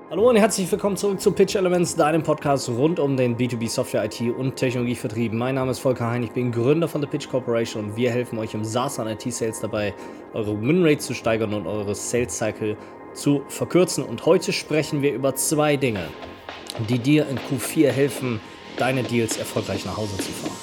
Hallo und herzlich willkommen zurück zu Pitch Elements, deinem Podcast rund um den B2B Software, IT und Technologievertrieb. Mein Name ist Volker Hein, ich bin Gründer von The Pitch Corporation und wir helfen euch im SaaS und IT-Sales dabei, eure Winrate zu steigern und eure Sales Cycle zu verkürzen. Und heute sprechen wir über zwei Dinge, die dir in Q4 helfen, deine Deals erfolgreich nach Hause zu fahren.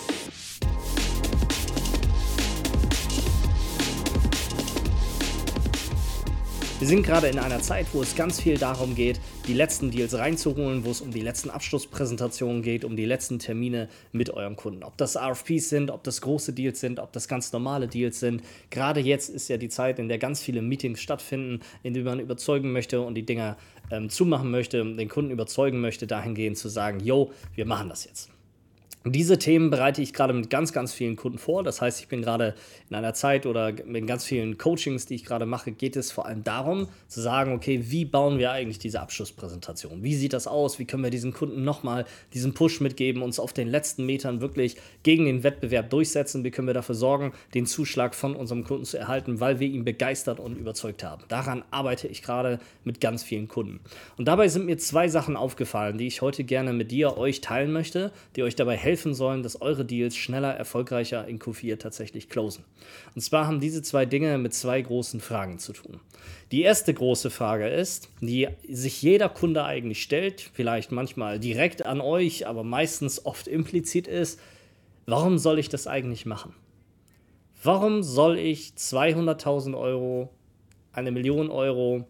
Wir sind gerade in einer Zeit, wo es ganz viel darum geht, die letzten Deals reinzuholen, wo es um die letzten Abschlusspräsentationen geht, um die letzten Termine mit euren Kunden. Ob das RFPs sind, ob das große Deals sind, ob das ganz normale Deals sind. Gerade jetzt ist ja die Zeit, in der ganz viele Meetings stattfinden, in denen man überzeugen möchte und die Dinger zumachen möchte, den Kunden überzeugen möchte, dahingehend zu sagen, yo, wir machen das jetzt. Diese Themen bereite ich gerade mit ganz, ganz vielen Kunden vor. Das heißt, ich bin gerade in einer Zeit oder mit ganz vielen Coachings, die ich gerade mache, geht es vor allem darum, zu sagen, okay, wie bauen wir eigentlich diese Abschlusspräsentation? Wie sieht das aus? Wie können wir diesen Kunden nochmal diesen Push mitgeben, uns auf den letzten Metern wirklich gegen den Wettbewerb durchsetzen? Wie können wir dafür sorgen, den Zuschlag von unserem Kunden zu erhalten, weil wir ihn begeistert und überzeugt haben? Daran arbeite ich gerade mit ganz vielen Kunden. Und dabei sind mir zwei Sachen aufgefallen, die ich heute gerne mit euch teilen möchte, die euch dabei helfen sollen, dass eure Deals schneller, erfolgreicher in Q4 tatsächlich closen. Und zwar haben diese zwei Dinge mit zwei großen Fragen zu tun. Die erste große Frage ist, die sich jeder Kunde eigentlich stellt, vielleicht manchmal direkt an euch, aber meistens oft implizit ist, warum soll ich das eigentlich machen? Warum soll ich 200.000 Euro, 1 Million Euro,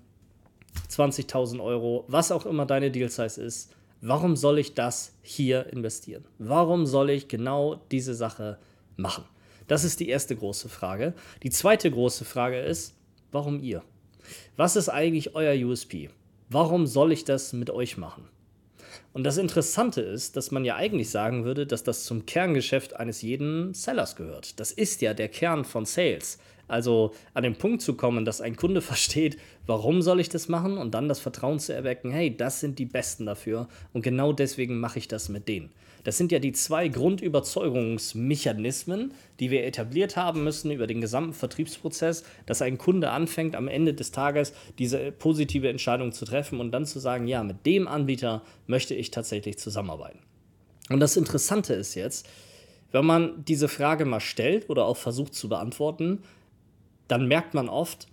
20.000 Euro, was auch immer deine Deal-Size ist, warum soll ich das hier investieren? Warum soll ich genau diese Sache machen? Das ist die erste große Frage. Die zweite große Frage ist, warum ihr? Was ist eigentlich euer USP? Warum soll ich das mit euch machen? Und das Interessante ist, dass man ja eigentlich sagen würde, dass das zum Kerngeschäft eines jeden Sellers gehört. Das ist ja der Kern von Sales. Also an den Punkt zu kommen, dass ein Kunde versteht, warum soll ich das machen und dann das Vertrauen zu erwecken, hey, das sind die Besten dafür und genau deswegen mache ich das mit denen. Das sind ja die zwei Grundüberzeugungsmechanismen, die wir etabliert haben müssen über den gesamten Vertriebsprozess, dass ein Kunde anfängt, am Ende des Tages diese positive Entscheidung zu treffen und dann zu sagen, ja, mit dem Anbieter möchte ich tatsächlich zusammenarbeiten. Und das Interessante ist jetzt, wenn man diese Frage mal stellt oder auch versucht zu beantworten, dann merkt man oft,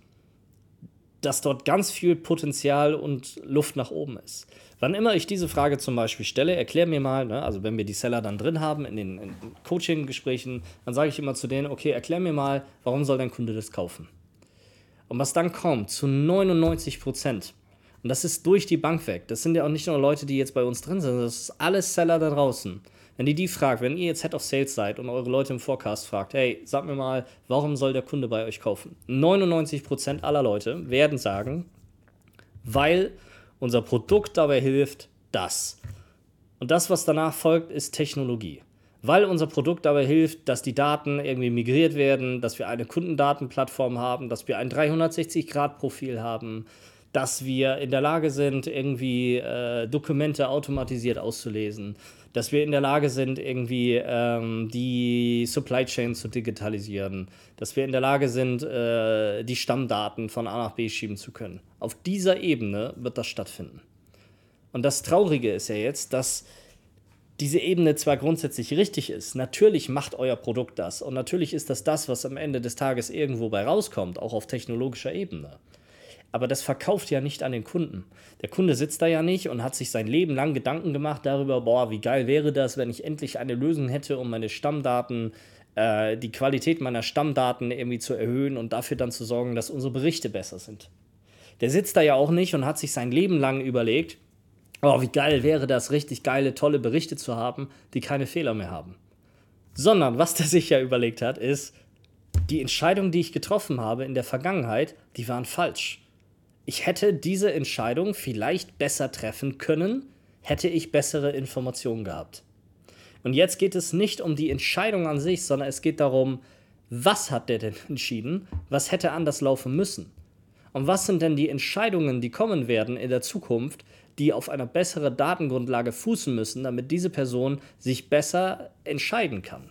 dass dort ganz viel Potenzial und Luft nach oben ist. Wann immer ich diese Frage zum Beispiel stelle, erklär mir mal, also wenn wir die Seller dann drin haben in den Coaching-Gesprächen, dann sage ich immer zu denen, okay, erklär mir mal, warum soll dein Kunde das kaufen? Und was dann kommt, zu 99%, und das ist durch die Bank weg, das sind ja auch nicht nur Leute, die jetzt bei uns drin sind, das ist alles Seller da draußen. Wenn die fragt, wenn ihr jetzt Head of Sales seid und eure Leute im Forecast fragt, hey, sag mir mal, warum soll der Kunde bei euch kaufen? 99% aller Leute werden sagen, weil unser Produkt dabei hilft, das. Und das, was danach folgt, ist Technologie. Weil unser Produkt dabei hilft, dass die Daten irgendwie migriert werden, dass wir eine Kundendatenplattform haben, dass wir ein 360-Grad-Profil haben, dass wir in der Lage sind, irgendwie Dokumente automatisiert auszulesen, dass wir in der Lage sind, irgendwie die Supply Chain zu digitalisieren, dass wir in der Lage sind, die Stammdaten von A nach B schieben zu können. Auf dieser Ebene wird das stattfinden. Und das Traurige ist ja jetzt, dass diese Ebene zwar grundsätzlich richtig ist, natürlich macht euer Produkt das und natürlich ist das, was am Ende des Tages irgendwo bei rauskommt, auch auf technologischer Ebene. Aber das verkauft ja nicht an den Kunden. Der Kunde sitzt da ja nicht und hat sich sein Leben lang Gedanken gemacht darüber, boah, wie geil wäre das, wenn ich endlich eine Lösung hätte, um meine Stammdaten, die Qualität meiner Stammdaten irgendwie zu erhöhen und dafür dann zu sorgen, dass unsere Berichte besser sind. Der sitzt da ja auch nicht und hat sich sein Leben lang überlegt, oh, wie geil wäre das, richtig geile, tolle Berichte zu haben, die keine Fehler mehr haben. Sondern was der sich ja überlegt hat, ist, die Entscheidungen, die ich getroffen habe in der Vergangenheit, die waren falsch. Ich hätte diese Entscheidung vielleicht besser treffen können, hätte ich bessere Informationen gehabt. Und jetzt geht es nicht um die Entscheidung an sich, sondern es geht darum, was hat der denn entschieden, was hätte anders laufen müssen? Und was sind denn die Entscheidungen, die kommen werden in der Zukunft, die auf einer besseren Datengrundlage fußen müssen, damit diese Person sich besser entscheiden kann?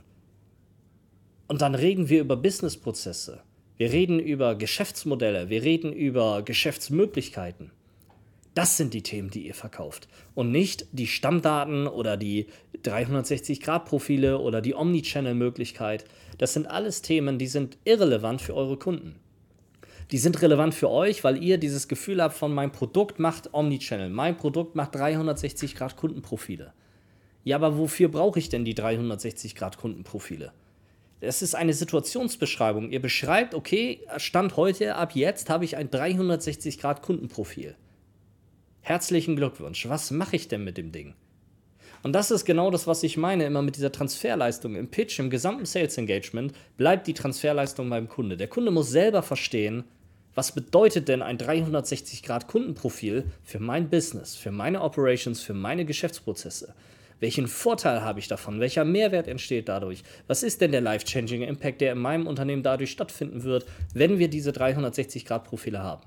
Und dann reden wir über Businessprozesse. Wir reden über Geschäftsmodelle, wir reden über Geschäftsmöglichkeiten. Das sind die Themen, die ihr verkauft. Und nicht die Stammdaten oder die 360-Grad-Profile oder die Omnichannel-Möglichkeit. Das sind alles Themen, die sind irrelevant für eure Kunden. Die sind relevant für euch, weil ihr dieses Gefühl habt von, mein Produkt macht Omnichannel, mein Produkt macht 360-Grad-Kundenprofile. Ja, aber wofür brauche ich denn die 360-Grad-Kundenprofile? Es ist eine Situationsbeschreibung. Ihr beschreibt, okay, Stand heute, ab jetzt habe ich ein 360-Grad-Kundenprofil. Herzlichen Glückwunsch. Was mache ich denn mit dem Ding? Und das ist genau das, was ich meine, immer mit dieser Transferleistung. Im Pitch, im gesamten Sales Engagement bleibt die Transferleistung beim Kunde. Der Kunde muss selber verstehen, was bedeutet denn ein 360-Grad-Kundenprofil für mein Business, für meine Operations, für meine Geschäftsprozesse? Welchen Vorteil habe ich davon? Welcher Mehrwert entsteht dadurch? Was ist denn der life-changing Impact, der in meinem Unternehmen dadurch stattfinden wird, wenn wir diese 360-Grad-Profile haben?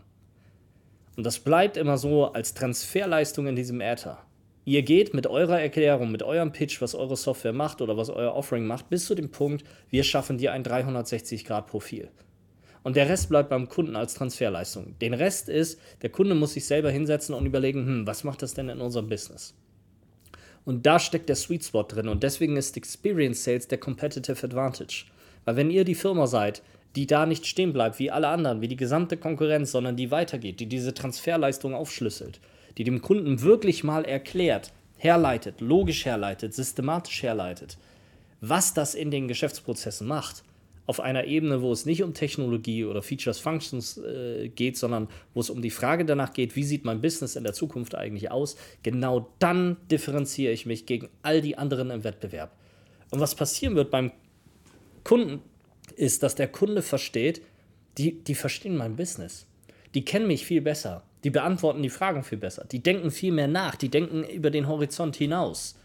Und das bleibt immer so als Transferleistung in diesem Äther. Ihr geht mit eurer Erklärung, mit eurem Pitch, was eure Software macht oder was euer Offering macht, bis zu dem Punkt, wir schaffen dir ein 360-Grad-Profil. Und der Rest bleibt beim Kunden als Transferleistung. Den Rest ist, der Kunde muss sich selber hinsetzen und überlegen, was macht das denn in unserem Business? Und da steckt der Sweet Spot drin und deswegen ist Experience Sales der Competitive Advantage. Weil wenn ihr die Firma seid, die da nicht stehen bleibt wie alle anderen, wie die gesamte Konkurrenz, sondern die weitergeht, die diese Transferleistung aufschlüsselt, die dem Kunden wirklich mal erklärt, herleitet, logisch herleitet, systematisch herleitet, was das in den Geschäftsprozessen macht, auf einer Ebene, wo es nicht um Technologie oder Features, Functions geht, sondern wo es um die Frage danach geht, wie sieht mein Business in der Zukunft eigentlich aus, genau dann differenziere ich mich gegen all die anderen im Wettbewerb. Und was passieren wird beim Kunden, ist, dass der Kunde versteht, die verstehen mein Business. Die kennen mich viel besser. Die beantworten die Fragen viel besser. Die denken viel mehr nach. Die denken über den Horizont hinaus.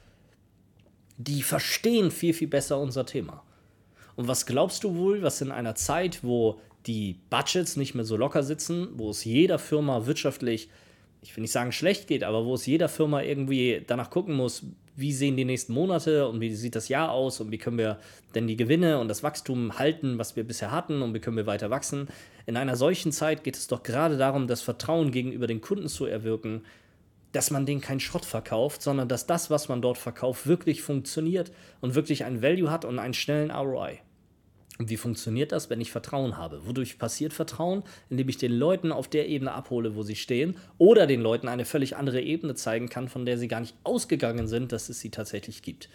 Die verstehen viel, viel besser unser Thema. Und was glaubst du wohl, was in einer Zeit, wo die Budgets nicht mehr so locker sitzen, wo es jeder Firma wirtschaftlich, ich will nicht sagen schlecht geht, aber wo es jeder Firma irgendwie danach gucken muss, wie sehen die nächsten Monate und wie sieht das Jahr aus und wie können wir denn die Gewinne und das Wachstum halten, was wir bisher hatten und wie können wir weiter wachsen. In einer solchen Zeit geht es doch gerade darum, das Vertrauen gegenüber den Kunden zu erwirken, dass man denen keinen Schrott verkauft, sondern dass das, was man dort verkauft, wirklich funktioniert und wirklich ein Value hat und einen schnellen ROI. Und wie funktioniert das, wenn ich Vertrauen habe? Wodurch passiert Vertrauen? Indem ich den Leuten auf der Ebene abhole, wo sie stehen, oder den Leuten eine völlig andere Ebene zeigen kann, von der sie gar nicht ausgegangen sind, dass es sie tatsächlich gibt.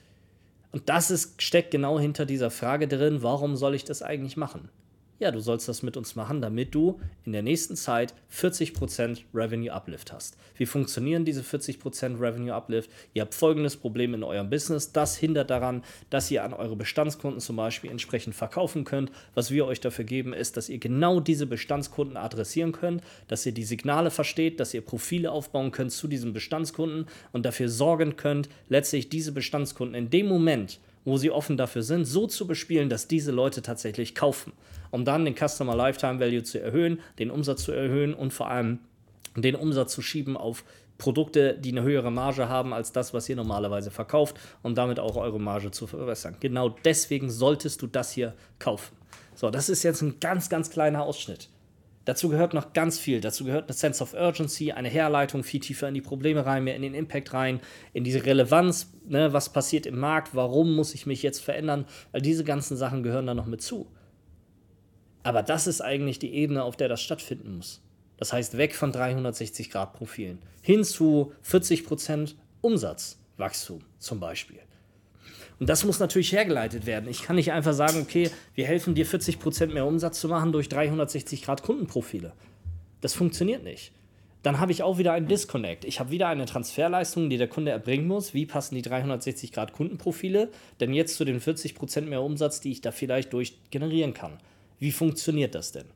Und das steckt genau hinter dieser Frage drin, warum soll ich das eigentlich machen? Ja, du sollst das mit uns machen, damit du in der nächsten Zeit 40% Revenue Uplift hast. Wie funktionieren diese 40% Revenue Uplift? Ihr habt folgendes Problem in eurem Business. Das hindert daran, dass ihr an eure Bestandskunden zum Beispiel entsprechend verkaufen könnt. Was wir euch dafür geben, ist, dass ihr genau diese Bestandskunden adressieren könnt, dass ihr die Signale versteht, dass ihr Profile aufbauen könnt zu diesen Bestandskunden und dafür sorgen könnt, letztlich diese Bestandskunden in dem Moment, wo sie offen dafür sind, so zu bespielen, dass diese Leute tatsächlich kaufen, um dann den Customer Lifetime Value zu erhöhen, den Umsatz zu erhöhen und vor allem den Umsatz zu schieben auf Produkte, die eine höhere Marge haben als das, was ihr normalerweise verkauft, um damit auch eure Marge zu verbessern. Genau deswegen solltest du das hier kaufen. So, das ist jetzt ein ganz, ganz kleiner Ausschnitt. Dazu gehört noch ganz viel. Dazu gehört eine Sense of Urgency, eine Herleitung viel tiefer in die Probleme rein, mehr in den Impact rein, in diese Relevanz, ne, was passiert im Markt, warum muss ich mich jetzt verändern, weil diese ganzen Sachen gehören da noch mit zu. Aber das ist eigentlich die Ebene, auf der das stattfinden muss. Das heißt, weg von 360-Grad-Profilen hin zu 40% Umsatzwachstum zum Beispiel. Und das muss natürlich hergeleitet werden. Ich kann nicht einfach sagen, okay, wir helfen dir 40% mehr Umsatz zu machen durch 360-Grad-Kundenprofile. Das funktioniert nicht. Dann habe ich auch wieder einen Disconnect. Ich habe wieder eine Transferleistung, die der Kunde erbringen muss. Wie passen die 360-Grad-Kundenprofile denn jetzt zu den 40% mehr Umsatz, die ich da vielleicht durch generieren kann? Wie funktioniert das denn?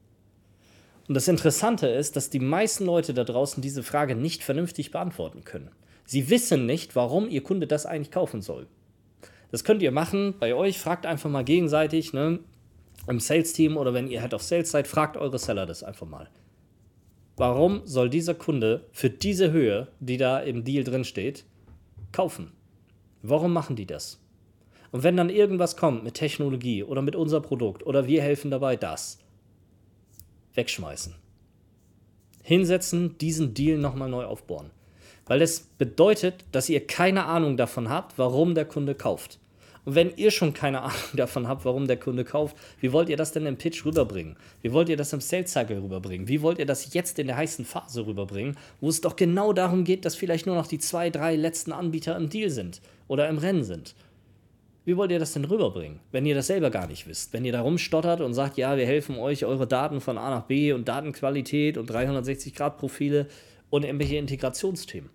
Und das Interessante ist, dass die meisten Leute da draußen diese Frage nicht vernünftig beantworten können. Sie wissen nicht, warum ihr Kunde das eigentlich kaufen soll. Das könnt ihr machen bei euch, fragt einfach mal gegenseitig, ne, im Sales-Team oder wenn ihr Head of Sales seid, fragt eure Seller das einfach mal. Warum soll dieser Kunde für diese Höhe, die da im Deal drin steht, kaufen? Warum machen die das? Und wenn dann irgendwas kommt mit Technologie oder mit unser Produkt oder wir helfen dabei, das wegschmeißen. Hinsetzen, diesen Deal nochmal neu aufbauen. Weil das bedeutet, dass ihr keine Ahnung davon habt, warum der Kunde kauft. Und wenn ihr schon keine Ahnung davon habt, warum der Kunde kauft, wie wollt ihr das denn im Pitch rüberbringen? Wie wollt ihr das im Sales Cycle rüberbringen? Wie wollt ihr das jetzt in der heißen Phase rüberbringen, wo es doch genau darum geht, dass vielleicht nur noch die 2, 3 letzten Anbieter im Deal sind oder im Rennen sind? Wie wollt ihr das denn rüberbringen, wenn ihr das selber gar nicht wisst? Wenn ihr da rumstottert und sagt, ja, wir helfen euch, eure Daten von A nach B und Datenqualität und 360-Grad-Profile und irgendwelche Integrationsthemen.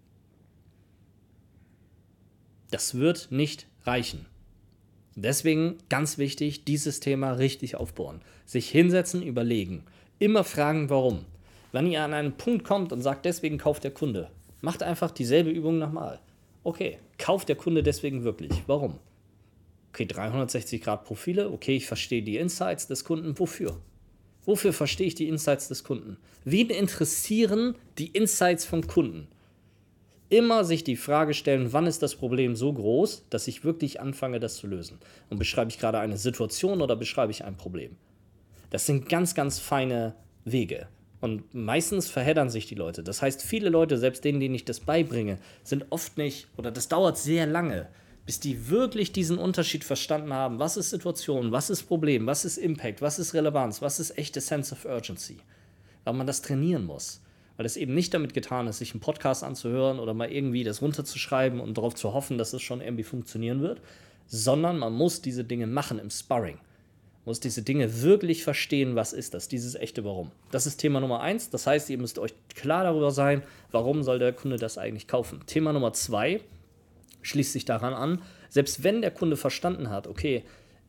Das wird nicht reichen. Deswegen ganz wichtig, dieses Thema richtig aufbauen. Sich hinsetzen, überlegen. Immer fragen, warum. Wenn ihr an einen Punkt kommt und sagt, deswegen kauft der Kunde, macht einfach dieselbe Übung nochmal. Okay, kauft der Kunde deswegen wirklich? Warum? Okay, 360-Grad-Profile, okay, ich verstehe die Insights des Kunden. Wofür? Wofür verstehe ich die Insights des Kunden? Wen interessieren die Insights vom Kunden? Immer sich die Frage stellen, wann ist das Problem so groß, dass ich wirklich anfange, das zu lösen? Und beschreibe ich gerade eine Situation oder beschreibe ich ein Problem? Das sind ganz, ganz feine Wege. Und meistens verheddern sich die Leute. Das heißt, viele Leute, selbst denen ich das beibringe, sind oft nicht, oder das dauert sehr lange, bis die wirklich diesen Unterschied verstanden haben. Was ist Situation, was ist Problem, was ist Impact, was ist Relevanz, was ist echte Sense of Urgency? Weil man das trainieren muss. Weil es eben nicht damit getan ist, sich einen Podcast anzuhören oder mal irgendwie das runterzuschreiben und darauf zu hoffen, dass es schon irgendwie funktionieren wird, sondern man muss diese Dinge machen im Sparring. Man muss diese Dinge wirklich verstehen, was ist das, dieses echte Warum. Das ist Thema Nummer 1. Das heißt, ihr müsst euch klar darüber sein, warum soll der Kunde das eigentlich kaufen. Thema Nummer 2 schließt sich daran an, selbst wenn der Kunde verstanden hat, okay,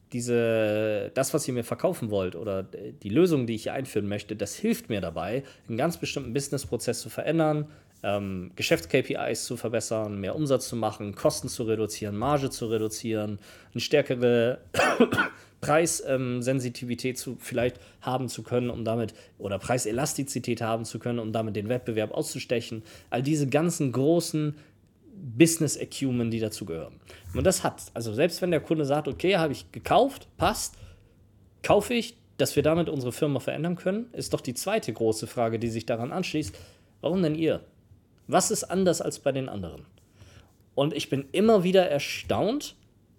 das, was ihr mir verkaufen wollt oder die Lösung, die ich hier einführen möchte, das hilft mir dabei, einen ganz bestimmten Businessprozess zu verändern, Geschäfts-KPIs zu verbessern, mehr Umsatz zu machen, Kosten zu reduzieren, Marge zu reduzieren, eine stärkere Preissensitivität vielleicht haben zu können, um damit, oder Preiselastizität haben zu können, um damit den Wettbewerb auszustechen. All diese ganzen großen Business-Acumen, die dazu gehören. Und das hat, also selbst wenn der Kunde sagt, okay, habe ich gekauft, passt, kaufe ich, dass wir damit unsere Firma verändern können, ist doch die zweite große Frage, die sich daran anschließt, warum denn ihr? Was ist anders als bei den anderen? Und ich bin immer wieder erstaunt,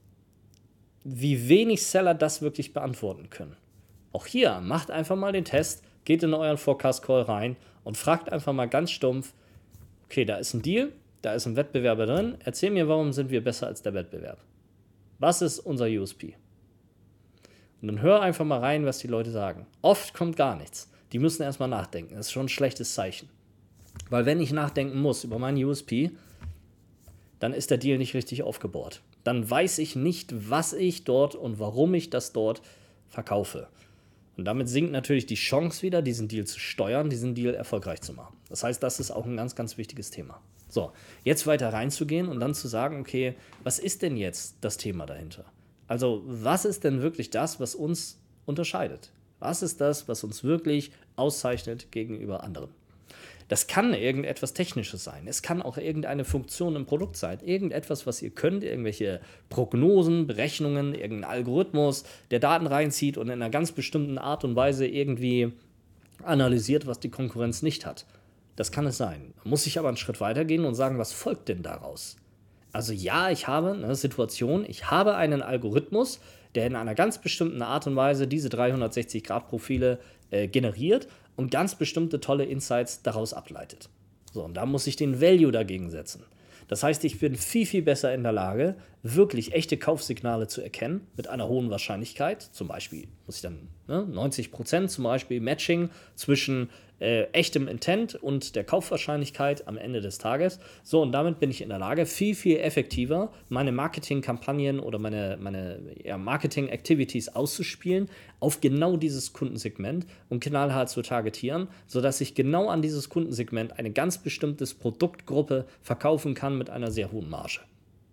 wie wenig Seller das wirklich beantworten können. Auch hier, macht einfach mal den Test, geht in euren Forecast-Call rein und fragt einfach mal ganz stumpf, okay, da ist ein Deal, da ist ein Wettbewerber drin, erzähl mir, warum sind wir besser als der Wettbewerb? Was ist unser USP? Und dann hör einfach mal rein, was die Leute sagen. Oft kommt gar nichts. Die müssen erstmal nachdenken. Das ist schon ein schlechtes Zeichen. Weil wenn ich nachdenken muss über meinen USP, dann ist der Deal nicht richtig aufgebaut. Dann weiß ich nicht, was ich dort und warum ich das dort verkaufe. Und damit sinkt natürlich die Chance wieder, diesen Deal zu steuern, diesen Deal erfolgreich zu machen. Das heißt, das ist auch ein ganz, ganz wichtiges Thema. So, jetzt weiter reinzugehen und dann zu sagen, okay, was ist denn jetzt das Thema dahinter? Also, was ist denn wirklich das, was uns unterscheidet? Was ist das, was uns wirklich auszeichnet gegenüber anderen? Das kann irgendetwas Technisches sein. Es kann auch irgendeine Funktion im Produkt sein. Irgendetwas, was ihr könnt, irgendwelche Prognosen, Berechnungen, irgendein Algorithmus, der Daten reinzieht und in einer ganz bestimmten Art und Weise irgendwie analysiert, was die Konkurrenz nicht hat. Das kann es sein. Man muss sich aber einen Schritt weitergehen und sagen, was folgt denn daraus? Also ja, ich habe eine Situation, ich habe einen Algorithmus, der in einer ganz bestimmten Art und Weise diese 360-Grad-Profile generiert und ganz bestimmte tolle Insights daraus ableitet. So, und da muss ich den Value dagegen setzen. Das heißt, ich bin viel, viel besser in der Lage, wirklich echte Kaufsignale zu erkennen, mit einer hohen Wahrscheinlichkeit. Zum Beispiel muss ich dann 90% zum Beispiel Matching zwischen echtem Intent und der Kaufwahrscheinlichkeit am Ende des Tages. So, und damit bin ich in der Lage, viel, viel effektiver meine Marketingkampagnen oder meine Marketing-Activities auszuspielen auf genau dieses Kundensegment und knallhart zu targetieren, sodass ich genau an dieses Kundensegment eine ganz bestimmte Produktgruppe verkaufen kann mit einer sehr hohen Marge.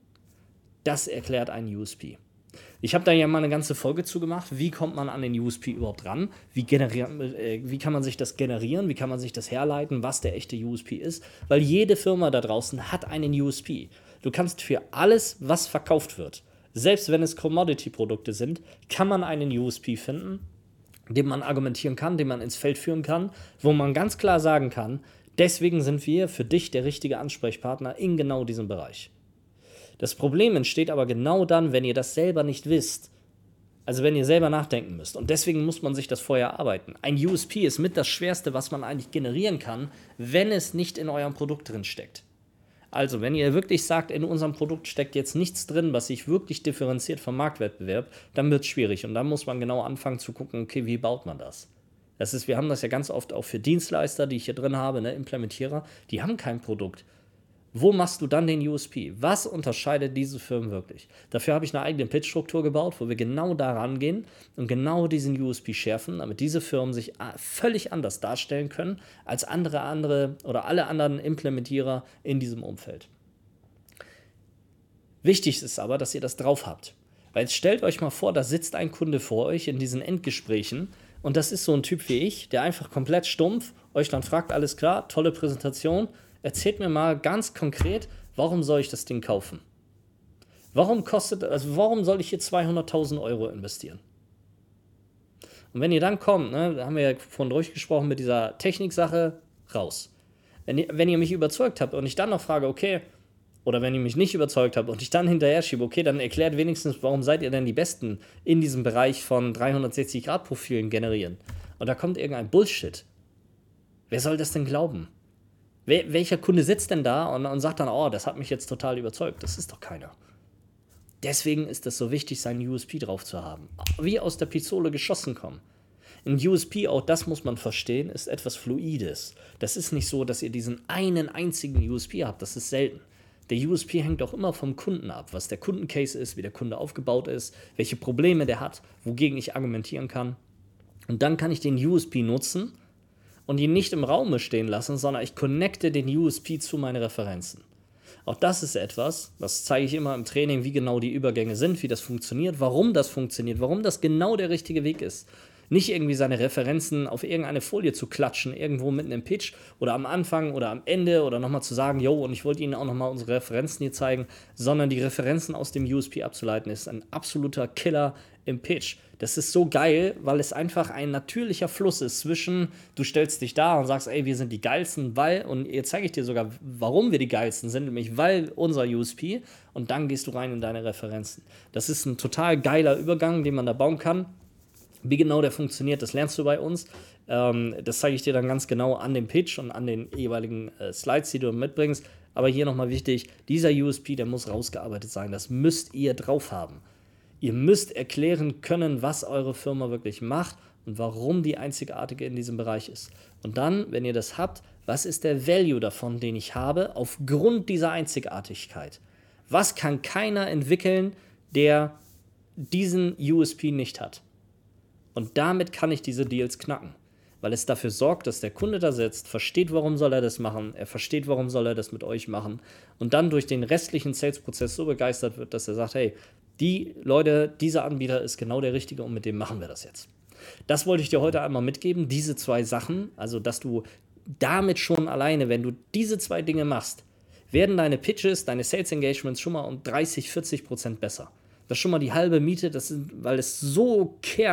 Das erklärt einen USP. Ich habe da ja mal eine ganze Folge zu gemacht. Wie kommt man an den USP überhaupt ran? Wie kann man sich das generieren? Wie kann man sich das herleiten, was der echte USP ist? Weil jede Firma da draußen hat einen USP. Du kannst für alles, was verkauft wird, selbst wenn es Commodity-Produkte sind, kann man einen USP finden, den man argumentieren kann, den man ins Feld führen kann, wo man ganz klar sagen kann, deswegen sind wir für dich der richtige Ansprechpartner in genau diesem Bereich. Das Problem entsteht aber genau dann, wenn ihr das selber nicht wisst. Also wenn ihr selber nachdenken müsst. Und deswegen muss man sich das vorher erarbeiten. Ein USP ist mit das Schwerste, was man eigentlich generieren kann, wenn es nicht in eurem Produkt drin steckt. Also, wenn ihr wirklich sagt, in unserem Produkt steckt jetzt nichts drin, was sich wirklich differenziert vom Marktwettbewerb, dann wird es schwierig. Und dann muss man genau anfangen zu gucken, okay, wie baut man das? Wir haben das ja ganz oft auch für Dienstleister, die ich hier drin habe, ne, Implementierer, die haben kein Produkt. Wo machst du dann den USP? Was unterscheidet diese Firmen wirklich? Dafür habe ich eine eigene Pitch-Struktur gebaut, wo wir genau da rangehen und genau diesen USP schärfen, damit diese Firmen sich völlig anders darstellen können als andere oder alle anderen Implementierer in diesem Umfeld. Wichtig ist aber, dass ihr das drauf habt. Weil jetzt stellt euch mal vor, da sitzt ein Kunde vor euch in diesen Endgesprächen und das ist so ein Typ wie ich, der einfach komplett stumpf euch dann fragt, alles klar, tolle Präsentation, erzählt mir mal ganz konkret, warum soll ich das Ding kaufen? Warum soll ich hier 200.000 Euro investieren? Und wenn ihr dann kommt, ne, da haben wir ja vorhin durchgesprochen mit dieser Techniksache, raus. Wenn ihr mich überzeugt habt und ich dann noch frage, okay, oder wenn ihr mich nicht überzeugt habt und ich dann hinterher schiebe, okay, dann erklärt wenigstens, warum seid ihr denn die Besten in diesem Bereich von 360-Grad-Profilen generieren? Und da kommt irgendein Bullshit. Wer soll das denn glauben? Welcher Kunde sitzt denn da und sagt dann, oh, das hat mich jetzt total überzeugt? Das ist doch keiner. Deswegen ist es so wichtig, seinen USP drauf zu haben. Wie aus der Pistole geschossen kommen. Ein USP, auch das muss man verstehen, ist etwas Fluides. Das ist nicht so, dass ihr diesen einen einzigen USP habt. Das ist selten. Der USP hängt auch immer vom Kunden ab, was der Kundencase ist, wie der Kunde aufgebaut ist, welche Probleme der hat, wogegen ich argumentieren kann. Und dann kann ich den USP nutzen und ihn nicht im Raume stehen lassen, sondern ich connecte den USP zu meinen Referenzen. Auch das ist etwas, das zeige ich immer im Training, wie genau die Übergänge sind, wie das funktioniert, warum das genau der richtige Weg ist. Nicht irgendwie seine Referenzen auf irgendeine Folie zu klatschen, irgendwo mitten im Pitch oder am Anfang oder am Ende oder nochmal zu sagen, yo, und ich wollte Ihnen auch nochmal unsere Referenzen hier zeigen, sondern die Referenzen aus dem USP abzuleiten, ist ein absoluter Killer im Pitch. Das ist so geil, weil es einfach ein natürlicher Fluss ist zwischen, du stellst dich da und sagst, ey, wir sind die Geilsten, und jetzt zeige ich dir sogar, warum wir die Geilsten sind, nämlich weil unser USP, und dann gehst du rein in deine Referenzen. Das ist ein total geiler Übergang, den man da bauen kann. Wie genau der funktioniert, das lernst du bei uns. Das zeige ich dir dann ganz genau an dem Pitch und an den jeweiligen Slides, die du mitbringst. Aber hier nochmal wichtig, dieser USP, der muss rausgearbeitet sein. Das müsst ihr drauf haben. Ihr müsst erklären können, was eure Firma wirklich macht und warum die einzigartige in diesem Bereich ist. Und dann, wenn ihr das habt, was ist der Value davon, den ich habe, aufgrund dieser Einzigartigkeit? Was kann keiner entwickeln, der diesen USP nicht hat? Und damit kann ich diese Deals knacken, weil es dafür sorgt, dass der Kunde da sitzt, versteht, warum soll er das machen, er versteht, warum soll er das mit euch machen und dann durch den restlichen Sales-Prozess so begeistert wird, dass er sagt, hey, dieser Anbieter ist genau der Richtige und mit dem machen wir das jetzt. Das wollte ich dir heute einmal mitgeben, diese 2 Sachen, also dass du damit schon alleine, wenn du diese 2 Dinge machst, werden deine Pitches, deine Sales-Engagements schon mal um 30-40% besser. Das ist schon mal die halbe Miete, weil es so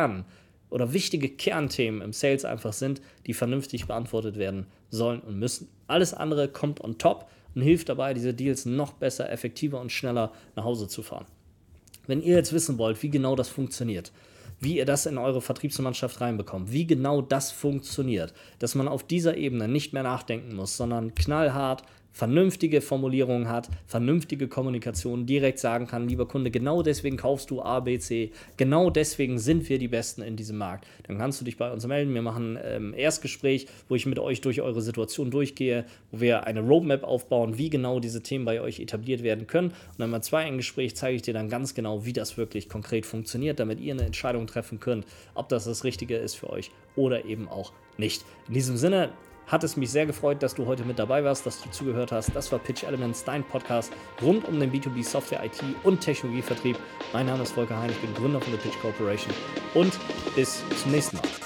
wichtige Kernthemen im Sales einfach sind, die vernünftig beantwortet werden sollen und müssen. Alles andere kommt on top und hilft dabei, diese Deals noch besser, effektiver und schneller nach Hause zu fahren. Wenn ihr jetzt wissen wollt, wie genau das funktioniert, wie ihr das in eure Vertriebsmannschaft reinbekommt, wie genau das funktioniert, dass man auf dieser Ebene nicht mehr nachdenken muss, sondern knallhart vernünftige Formulierungen hat, vernünftige Kommunikation, direkt sagen kann, lieber Kunde, genau deswegen kaufst du A, B, C, genau deswegen sind wir die Besten in diesem Markt. Dann kannst du dich bei uns melden, wir machen ein Erstgespräch, wo ich mit euch durch eure Situation durchgehe, wo wir eine Roadmap aufbauen, wie genau diese Themen bei euch etabliert werden können. Und dann im zweiten Gespräch zeige ich dir dann ganz genau, wie das wirklich konkret funktioniert, damit ihr eine Entscheidung treffen könnt, ob das Richtige ist für euch oder eben auch nicht. In diesem Sinne, hat es mich sehr gefreut, dass du heute mit dabei warst, dass du zugehört hast. Das war Pitch Elements, dein Podcast rund um den B2B Software, IT und Technologievertrieb. Mein Name ist Volker Hein, ich bin Gründer von der Pitch Corporation und bis zum nächsten Mal.